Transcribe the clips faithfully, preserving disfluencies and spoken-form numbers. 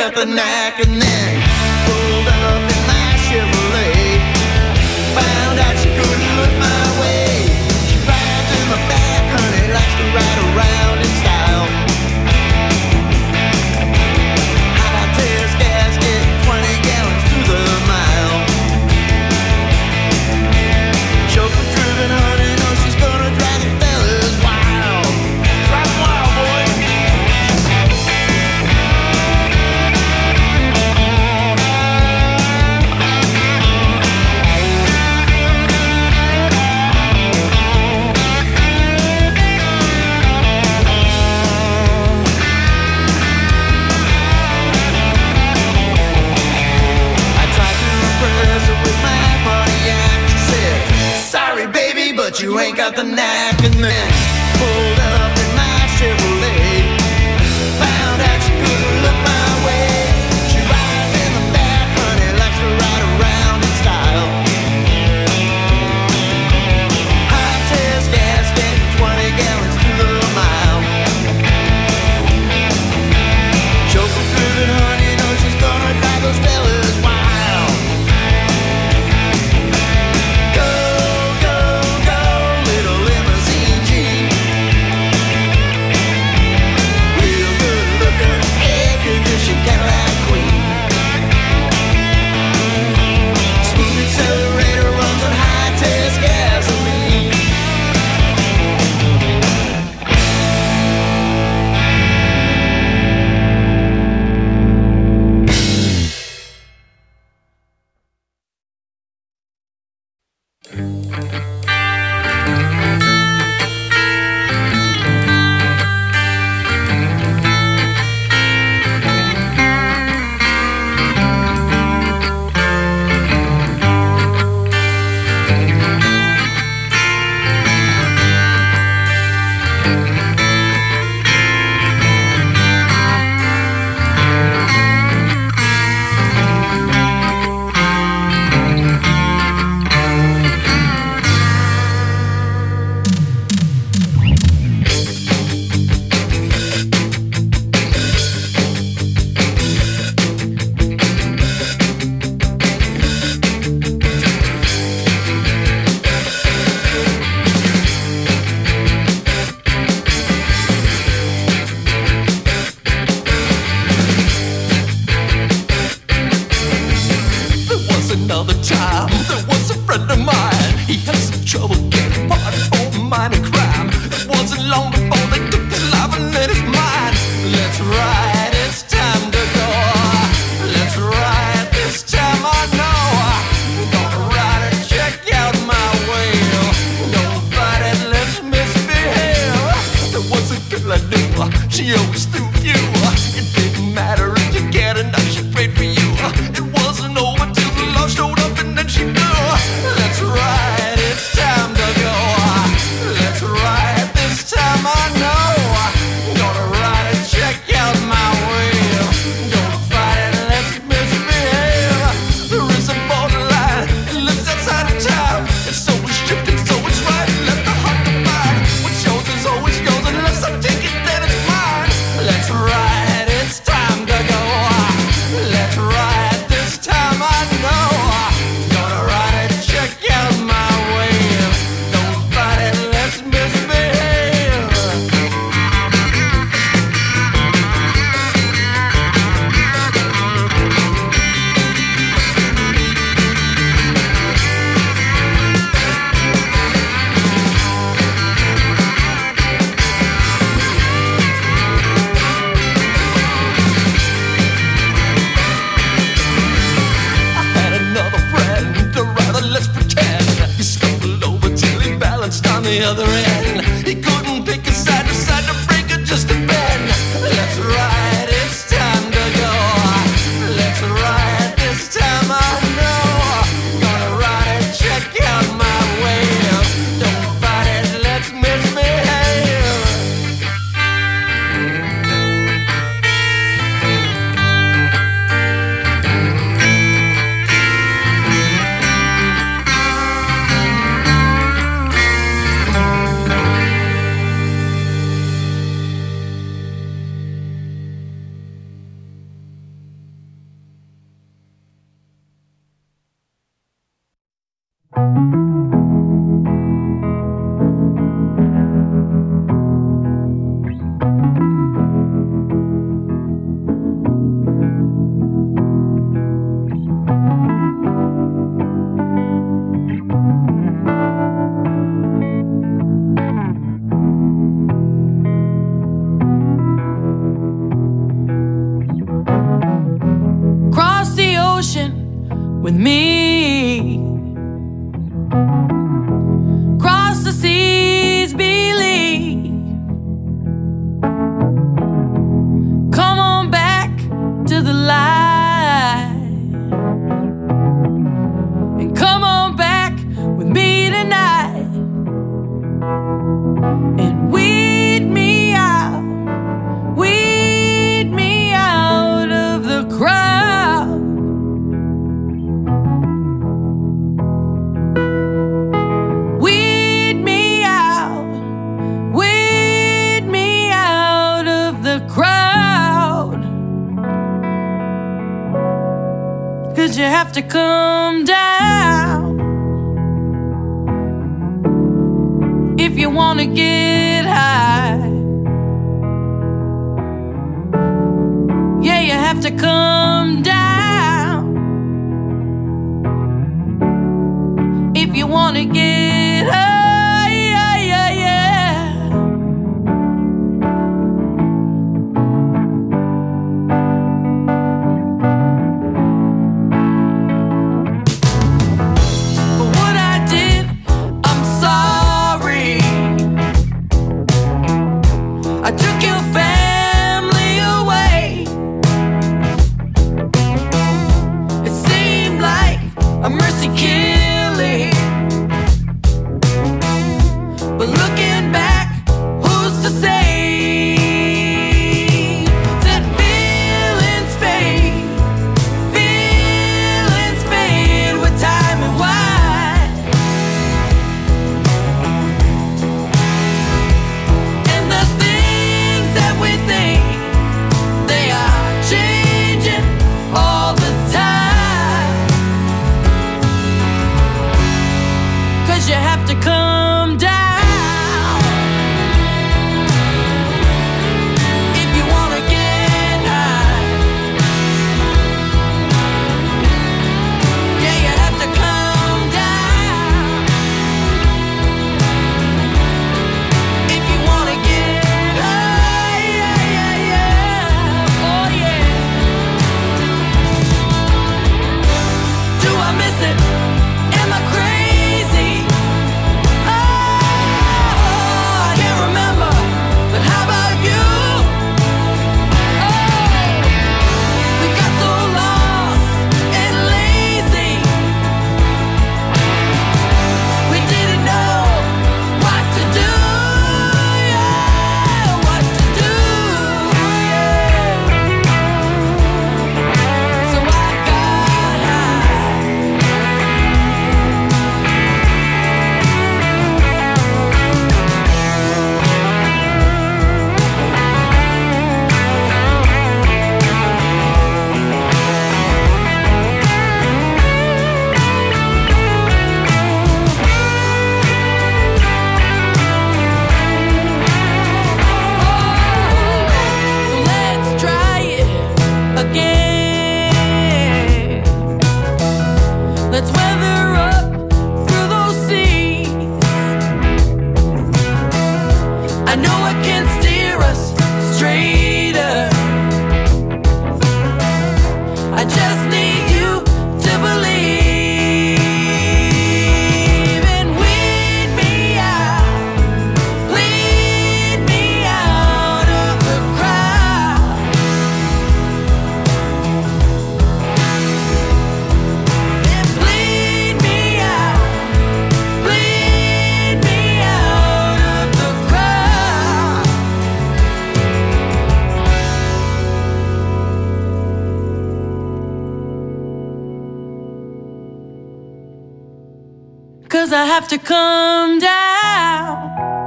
got the knack. And then pulled up in my Chevrolet, found out she couldn't look my way. She rides in my back, honey, likes to ride around in style. High test gasket, twenty gallons to the mile. Chauffeur driven, honey, knows she's gonna drive the fellas wild. Drive 'em wild, boy. But you ain't got the knack. And then pulled up in my Chevrolet, found out she couldn't look my way. She rides in the back, honey, likes to ride around in style. High test gasket, twenty gallons to the mile. Chauffeur driven, honey, knows she's gonna drive those fellas wild. Cadillac queen. Smooth accelerator runs on high test gasoline. She always threw you. It didn't matter if you cared enough, she prayed for you. It wasn't over till the love showed up and then she knew. Let's ride, it's time to go. Let's ride, this time I know. Gonna ride and check out my wheel. Don't fight it, let's misbehave. There is a borderline, it lives outside of time. It's always shifting, so it's right. Let the heart divide. What's yours is always yours unless I take it, then it's mine. Let's ride, it's time to go. Let's ride, this time I know. Gonna ride it, check out my wheel. Don't fight it, let's misbehave. I had another friend, or rather let's pretend. He stumbled over till he balanced on the other end. He couldn't pick a side, decide to break it just a bend. Let's ride, it's time to go. Let's ride, this time I know. Gonna ride it, check out my wheel. Don't fight it, let's misbehave. With me, cross the seas, believe. Come on back to the light, and come on back with me tonight, and weed me out, weed me out of the crowd. Cause you have to come down if you wanna get high. Yeah, you have to come down if you wanna get high. Yeah, yeah, yeah. I took your family away. It seemed like a mercy killing, but looking back, who's to say that feelings fade, feelings fade with time and wine, and the things that we think, they are changing all the time. Cause you have to come down if you wanna get high. Yeah, you have to come down if you wanna get high. Yeah, yeah, yeah. Oh yeah. Do I miss it? Am I crazy? Oh, I can't remember, but how about you? Oh, we got so lost and lazy, we didn't know what to do. Yeah, what to do. Yeah. So I got high. So let's try it again. Let's weather up through those seas. I know it can steer us straighter. I just need you to believe and weed me out, lead me out of the crowd, and bleed me out, bleed me out of the crowd. Cause I have to come down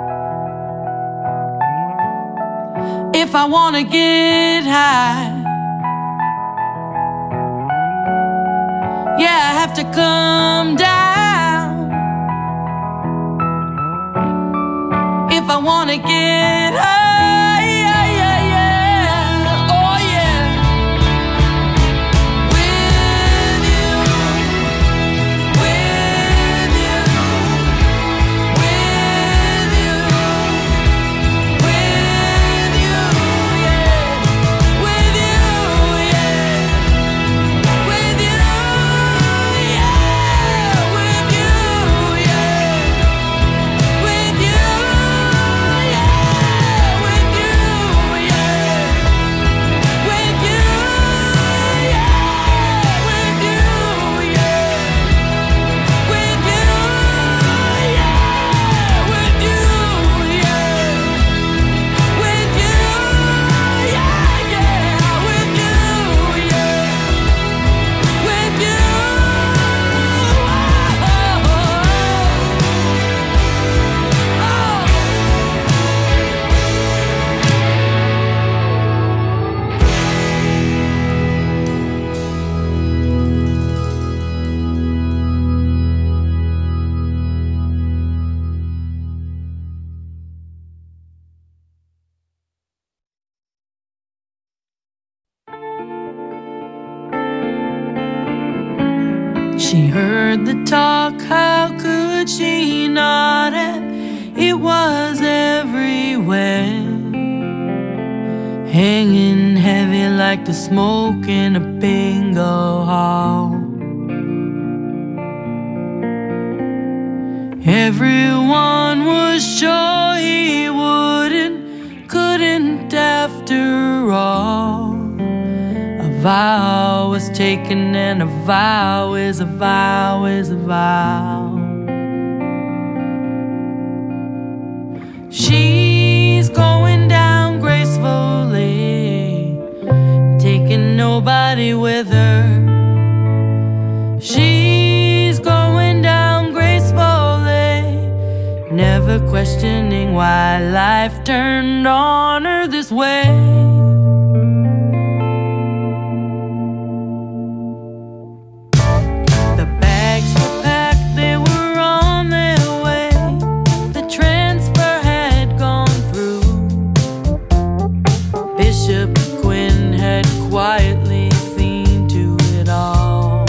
if I wanna get high. Yeah, I have to come down She heard the talk, how could she not have? It was everywhere, hanging heavy like the smoke in a bingo hall. Everyone was sure he wouldn't, couldn't after all. A vow was taken, and a vow is a vow is a vow. She's going down gracefully, taking nobody with her. She's going down gracefully, never questioning why life turned on her this way. The bags were packed, they were on their way. The transfer had gone through. Bishop Quinn had quietly seen to it all.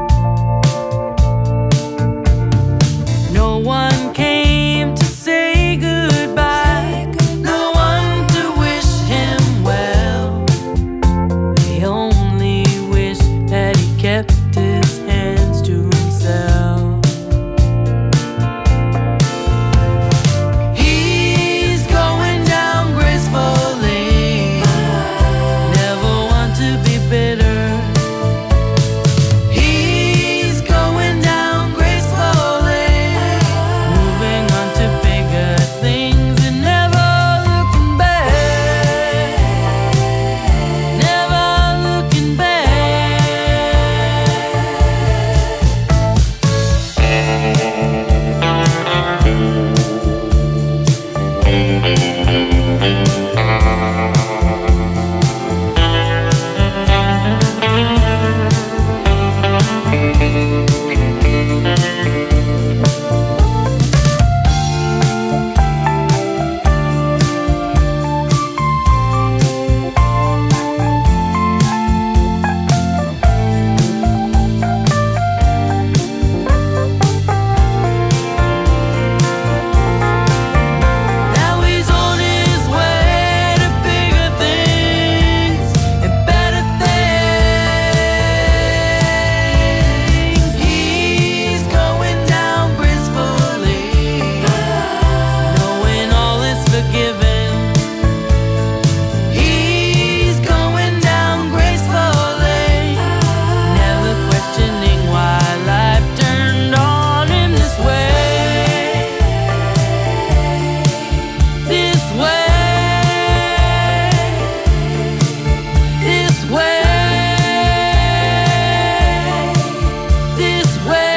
No one came to say goodbye, no one to wish him well. They only wished that he kept his hands to himself. He's going down gracefully, never want to be bitter. He's going down gracefully, moving on to bigger things and never looking back, never looking back. Now he's on his way to bigger things and better things. He's going down gracefully, knowing all is forgiven. He's going down gracefully, never questioning why life turned on him this way. This way, this way, this way.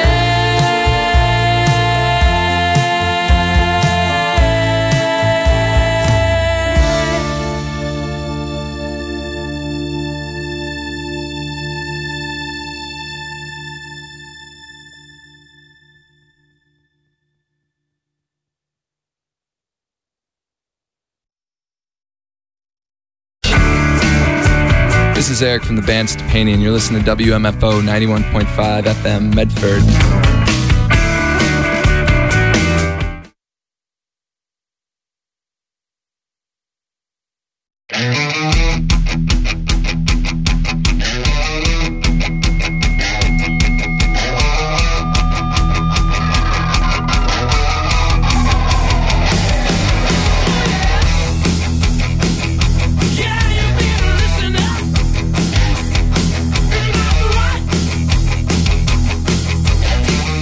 This is Eric from the band Stepanian. You're listening to W M F O ninety-one point five F M Medford. Yeah, you better listen up. It's not right.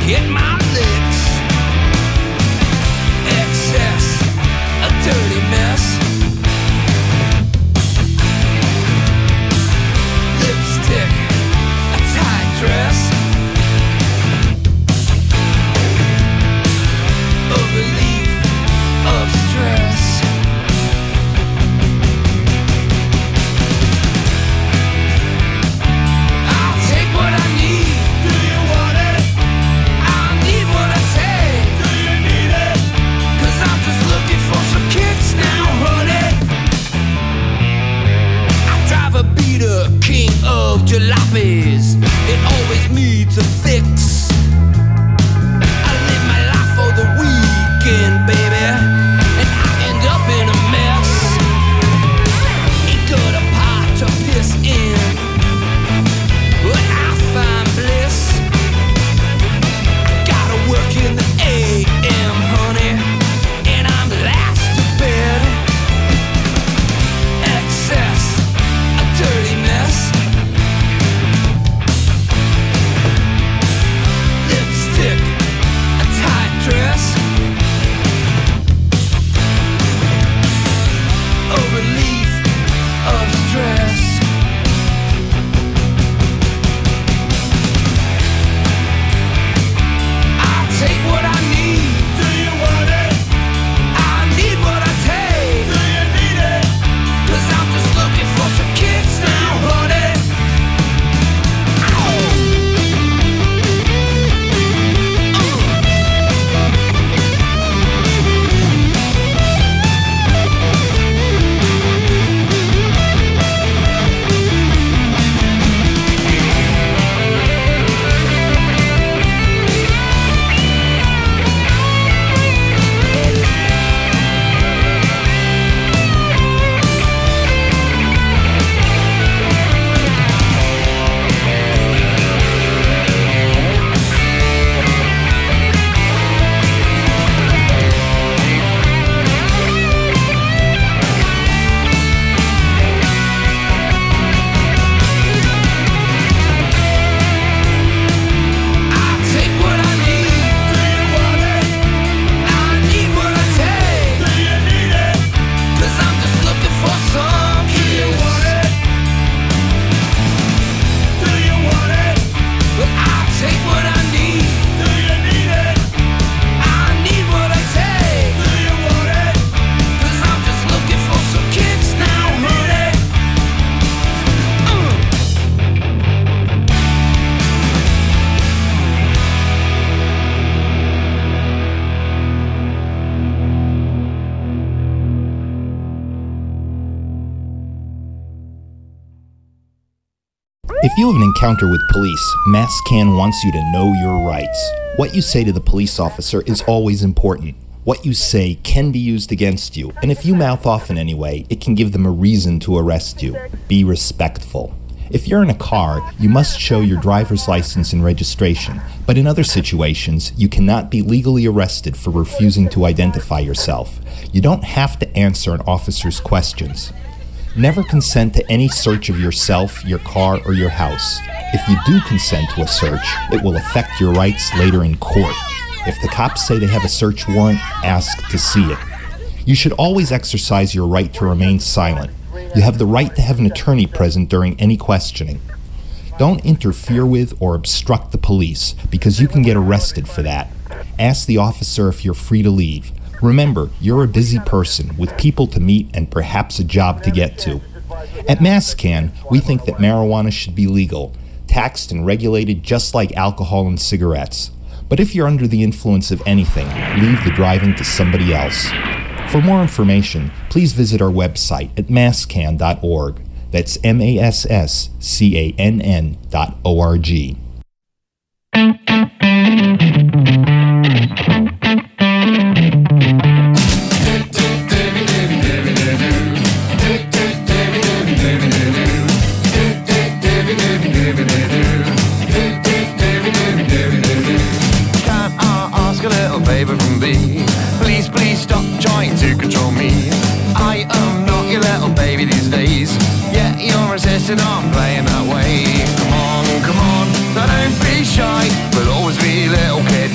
hit my lips. Excess, a dirty mess. Lipstick, a tight dress. A relief of stress. I'll take what I need. Do you want it? I need what I take. Do you need it? 'Cause I'm just looking for some kicks now, honey. I drive a beater, king of jalopies. It always needs a fix. I live my life for the weekend, baby, and I end up in a mess. Ain't got a pot to piss in, but I find bliss. Gotta work in the A M, honey, and I'm last to bed. Excess, a dirty mess. Lipstick, a tight dress. A relief of stress. I'll take what I need. Do you want it? I need what I take. Do you need it? 'Cause I'm just looking for some kicks now, honey. I'll take what I need. Do you want it? I need what I take. Do you need it? 'Cause I'm just looking for some kicks. Do you want it? Do you want it? But I'll take what I need. Do you need it? I need what I take. Do you want it? 'Cause I'm just looking for some kicks now, honey. Uh. If you have an encounter with police, MassCan wants you to know your rights. What you say to the police officer is always important. What you say can be used against you, and if you mouth off in any way, it can give them a reason to arrest you. Be respectful. If you're in a car, you must show your driver's license and registration, but in other situations, you cannot be legally arrested for refusing to identify yourself. You don't have to answer an officer's questions. Never consent to any search of yourself, your car, or your house. If you do consent to a search, it will affect your rights later in court. If the cops say they have a search warrant, ask to see it. You should always exercise your right to remain silent. You have the right to have an attorney present during any questioning. Don't interfere with or obstruct the police, because you can get arrested for that. Ask the officer if you're free to leave. Remember, you're a busy person with people to meet and perhaps a job to get to. At MassCan, we think that marijuana should be legal, taxed and regulated just like alcohol and cigarettes. But if you're under the influence of anything, leave the driving to somebody else. For more information, please visit our website at masscan dot org. That's M A S S C A N N dot O R G. And I'm playing that way. Come on, come on, now don't be shy, but always be a little kid.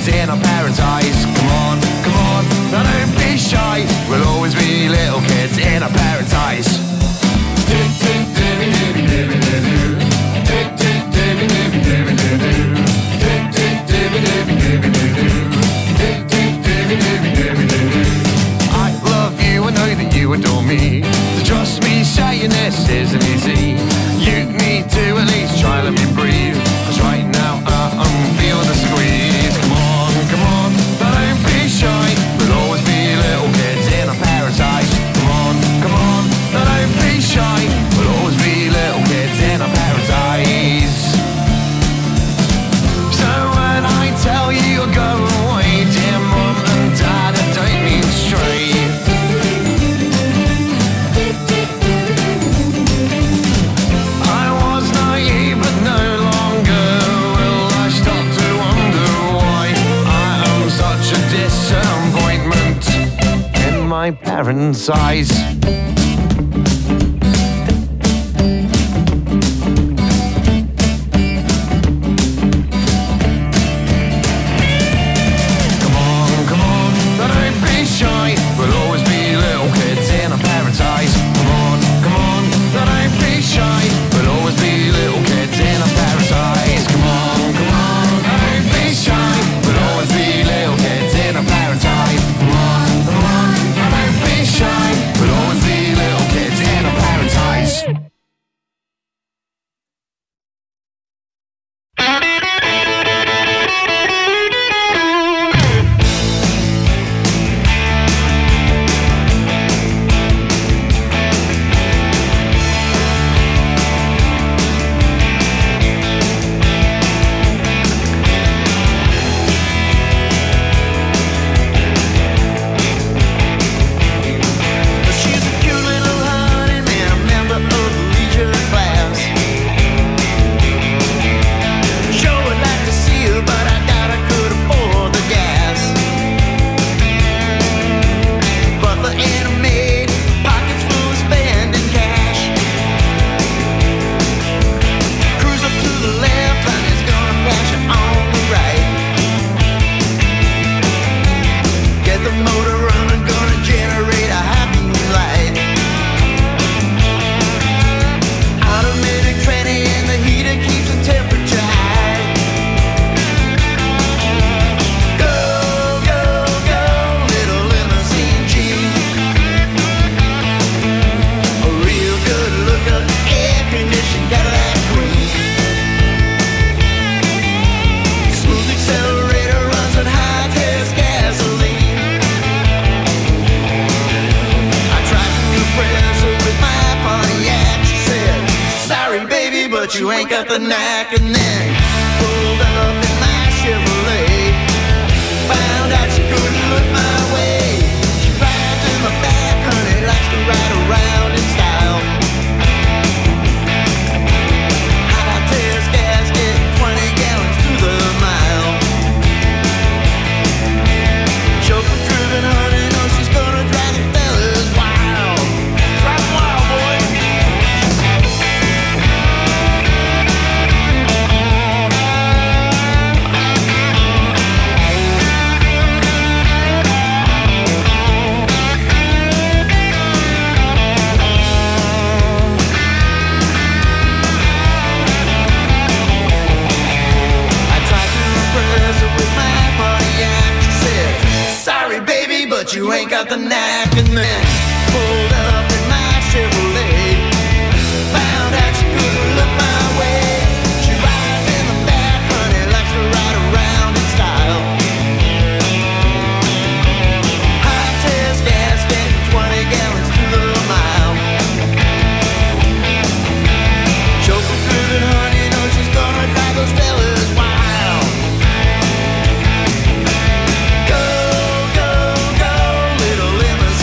my parents' eyes. Come on, come on, don't be shy. We'll always be little kids in our parents' eyes. Come on, come on, don't be shy. We'll always be little kids in our parents' eyes. Come on, come on, don't be shy. We'll always be little kids in our parents' eyes. Come on, come on, don't be shy. We'll always be little kids in our parents' eyes. She's a cute little honey man, a member of the leisure class. Sure would like to see her, but I doubt I could afford the gas. But the animated pockets full of spending cash. Cruise up to the left and it's gonna pass you on the right. Get the motor running, gonna generate a happy light. Automatic tranny and the heater keeps the temperature high. Go, go, go, little limousine Jeep. A real good looker, air-conditioned Cadillac Queen. Smooth accelerator runs on high-test gasoline. I tried to impress her with my Pontiac. She said, sorry baby, but you ain't got the knack. And then pulled up in my Chevrolet. Found out she couldn't look my way. She rides in the back, honey, likes to ride around in style. High test gas, get twenty gallons to the mile. Chauffeur driven, honey, knows she's gonna drive the fellas wild. Drive 'em wild, boy. I tried to impress her with my Pontiac. She said, sorry baby, but you ain't got the knack. And then pulled up in my Chevrolet. Found out she couldn't look my way. She rides in the back, honey, likes to ride around in style. High test gas, getting twenty gallons to the mile. Chauffeur driven, honey, knows she's gonna drive those fellas wild. Go, go, go, little limousine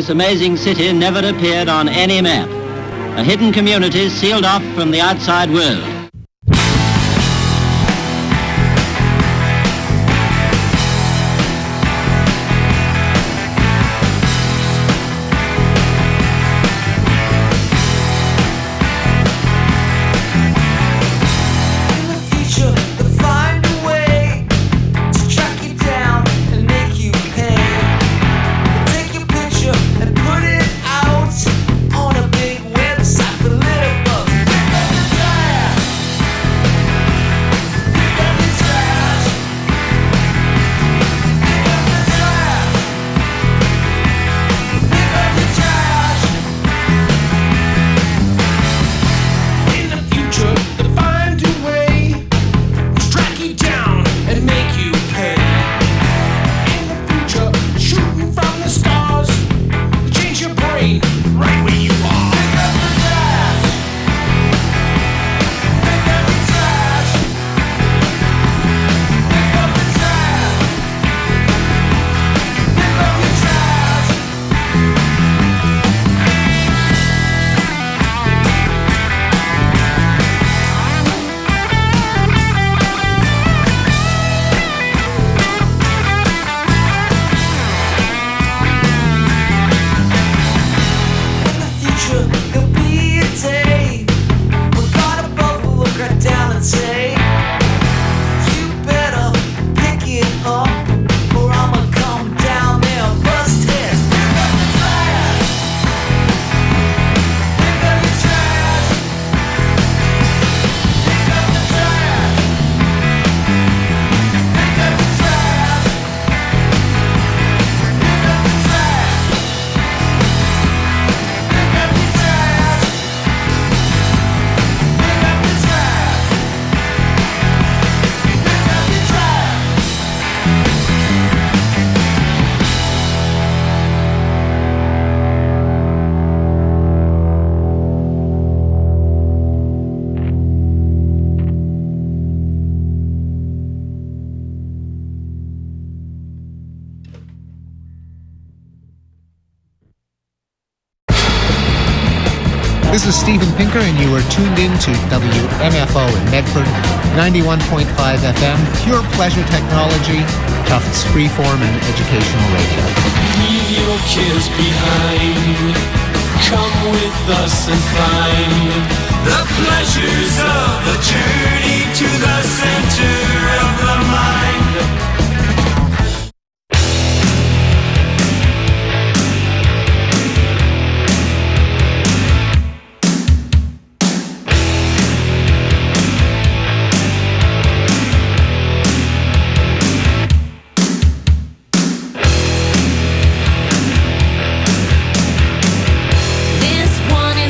This amazing city never appeared on any map. A hidden community sealed off from the outside world. This is Steven Pinker, and you are tuned in to W M F O in Medford, ninety-one point five F M, pure pleasure technology, Tufts freeform and educational radio. Leave your kids behind. Come with us and find the pleasures of the journey to the center of the mind.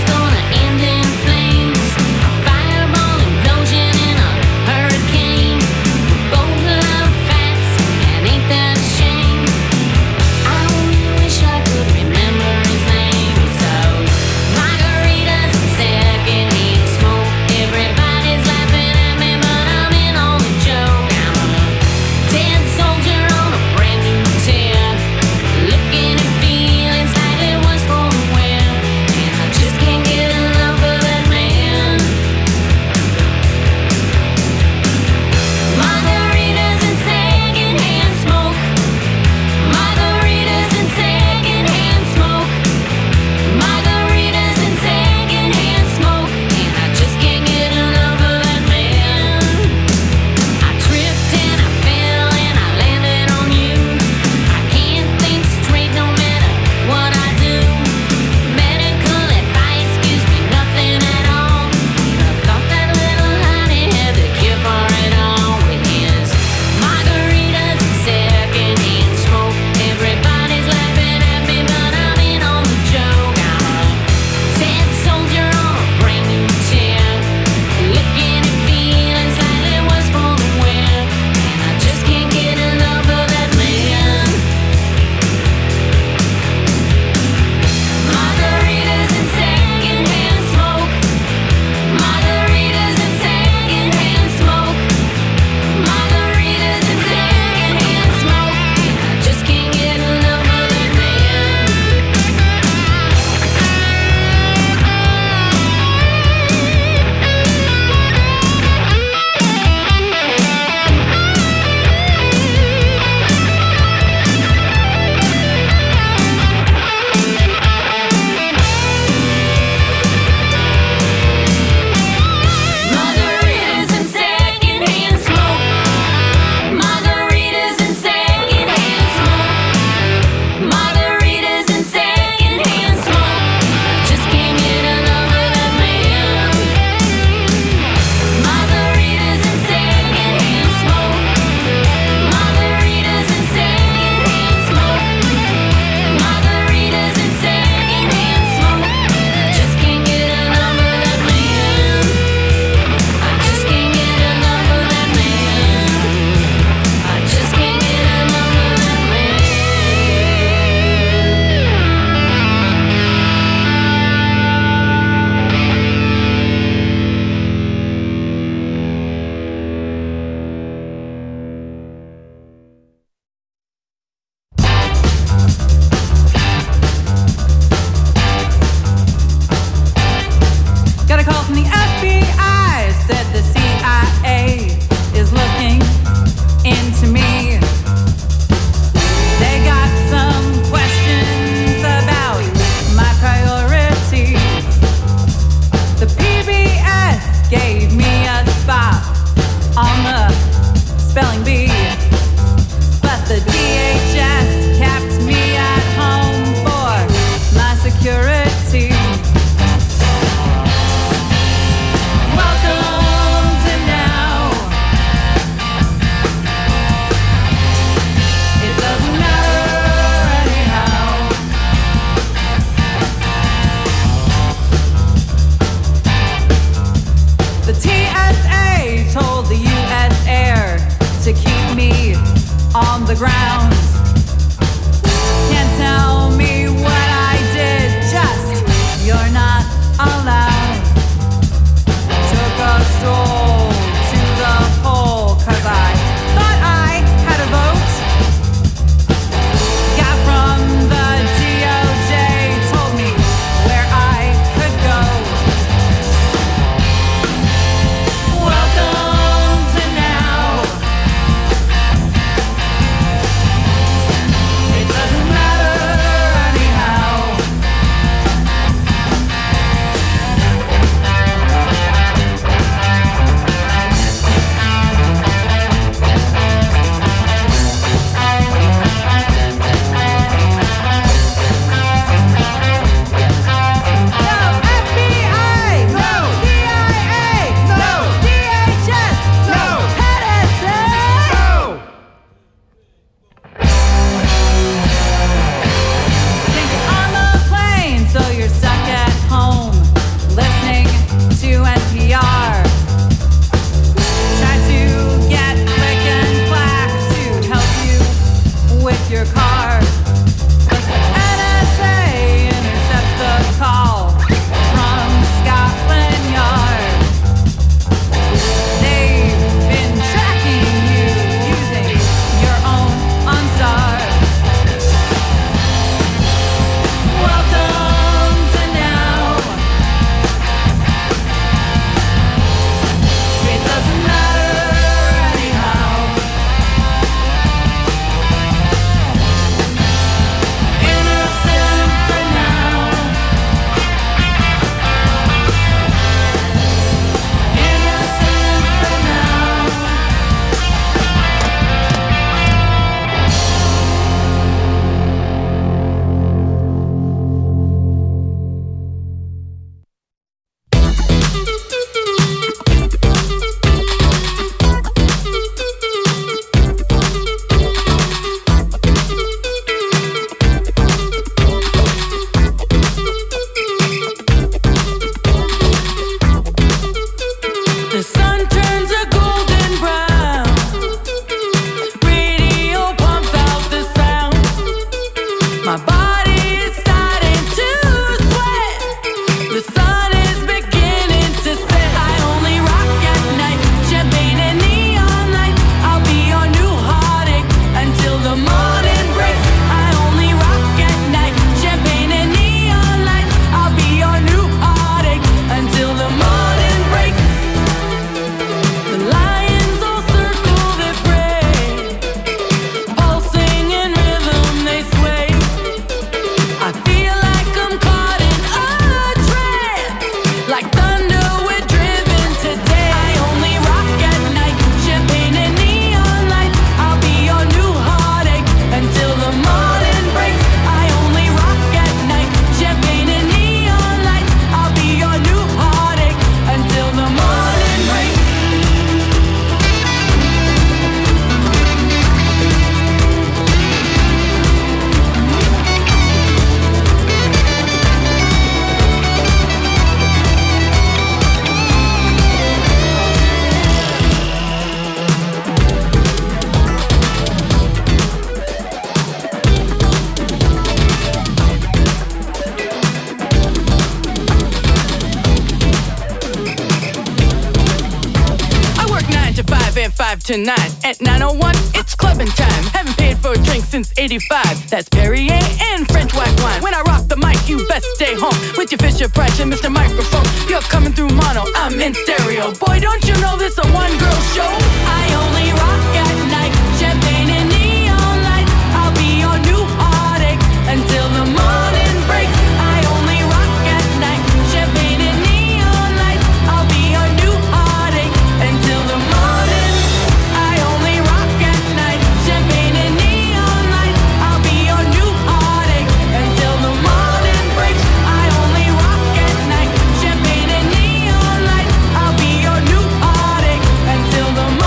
Fireball implosion in a hurricane. ground. Can't tell me what I did, just you're not allowed. Took a stroll to the poll, cause I thought I had a vote. Got from the D O J, told me where I could go. Welcome to now. It doesn't matter anyhow. No F B I, no C I A, no D H S, no N S A. Think you're on the plane, so you're stuck at home, listening to N P R. Try to get click and clack to help you with your car. But the N S A intercepts the call from Scotland Yard. They've been tracking you using your own OnStar. Welcome to now. It doesn't matter anyhow. Innocent for now. Innocent for now. The sun turns a golden brown. Radio pumps out the sound. My body is starting to sweat. The sun is beginning to set. I only rock at night. Champagne and neon lights. I'll be your new heartache until the morning breaks. I only rock at night. Champagne and neon lights. I'll be your new heartache until the morning breaks. The lions all circle their prey, pulsing in rhythm they sway. I feel like I'm caught in a trance, like thunder we're driven today. I only rock at night, champagne and neon lights. I'll be your new heartache until the morning breaks. I only rock at night, champagne and neon lights. I'll be your new heartache until the morning breaks. I work nine to five and five to nine. At nine oh one, it's clubbing time. Haven't paid for a drink since eighty-five. That's Perrier and French white wine. When I rock the mic, you best stay home with your Fisher Price and Mister Microphone. You're coming through mono, I'm in stereo. Boy, don't you know this a one-girl show? I only rock at night, champagne and neon lights. I'll be your new heartache until the morning breaks. I only rock at night, champagne and neon lights. I'll be your new heartache until the morning. I only rock at night, champagne and neon lights. I'll be your new heartache until the morning breaks. I only rock at night, champagne and neon lights. I'll be your new heartache until the morning.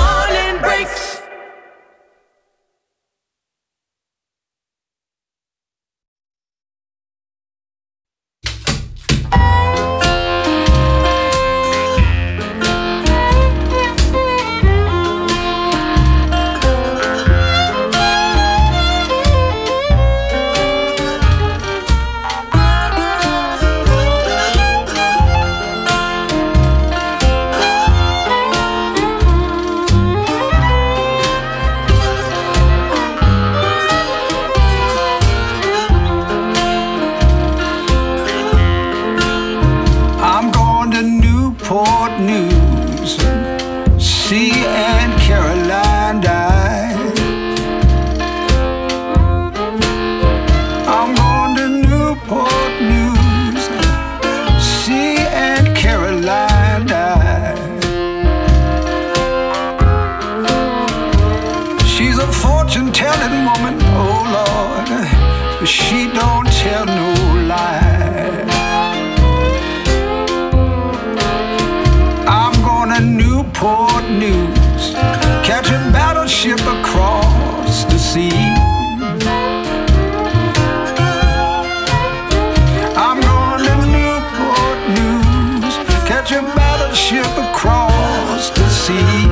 such a battleship across the sea.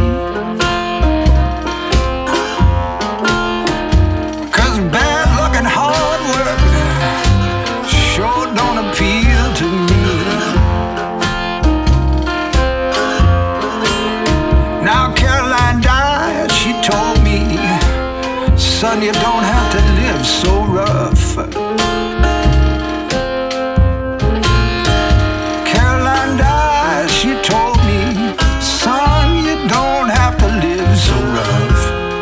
Cause bad luck and hard work sure don't appeal to me. Now Caroline died, she told me, son, you don't have to live so rough. Caroline died, she told me, son, you don't have to live so rough.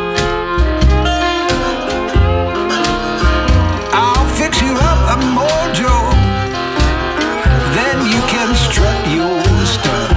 I'll fix you up a mojo, then you can strut your stuff.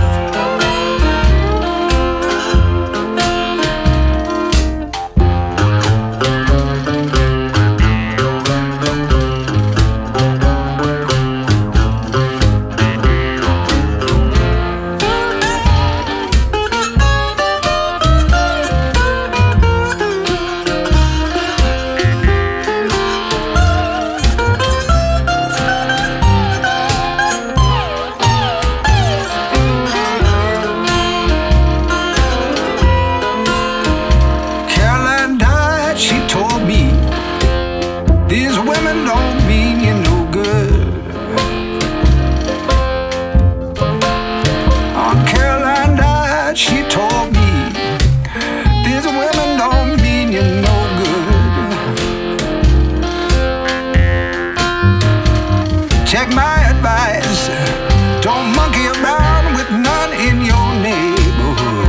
Take my advice, don't monkey around with none in your neighborhood.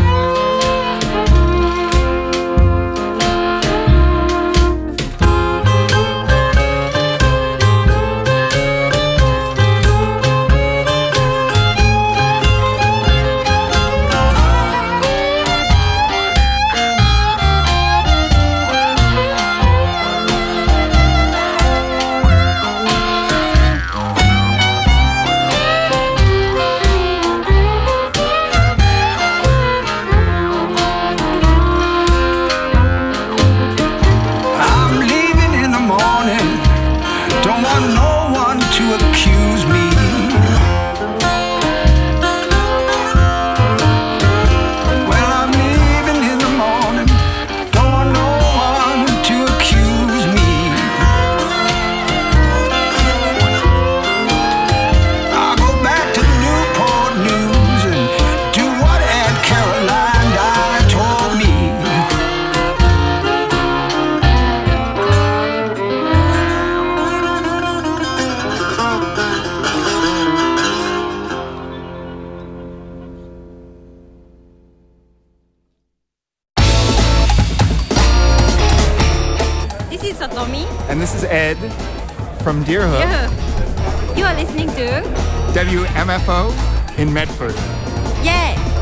And this is Ed from Deerhook. Deerhook. You are listening to W M F O in Medford. Yeah.